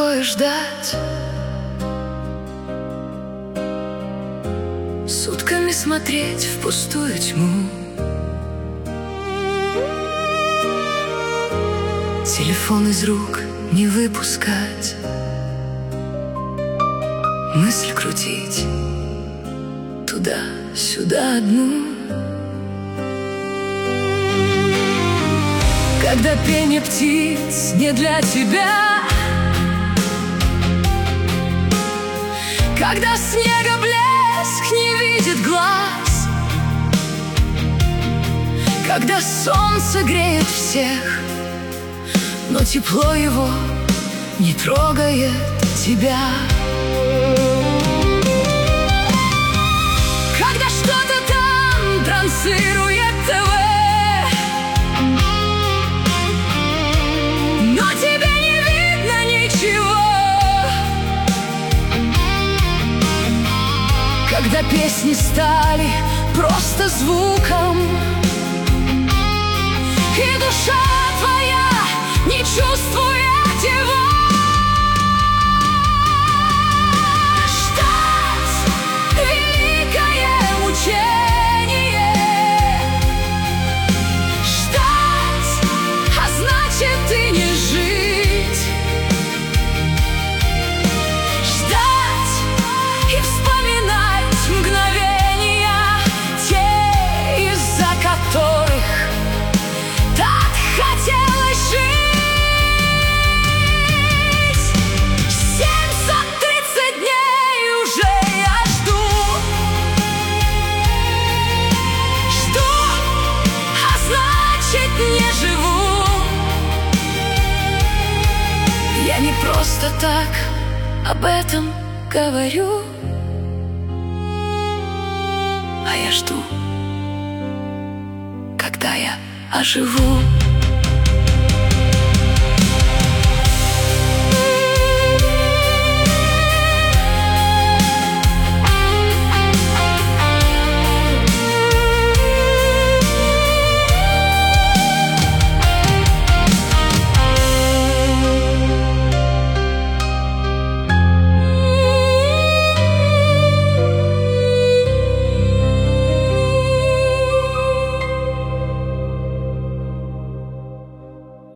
такое ждать? Сутками смотреть в пустую тьму, телефон из рук не выпускать, мысль крутить туда-сюда одну. Когда пение птиц не для тебя, когда снега блеск не видит глаз, когда солнце греет всех, но тепло его не трогает тебя. Когда что-то там транслирует ТВ, но тебе не видно ничего. Когда песни стали просто звуком, и душа твоя не чувствует его. Ждать — великое мучение. Ждать, а значит и не жить. Ждать и вспоминать мгновения, те, из-за которых так хотелось жить. 730 дней уже я жду, а значит не живу. Я не просто так об этом говорю, а я жду, когда я оживу.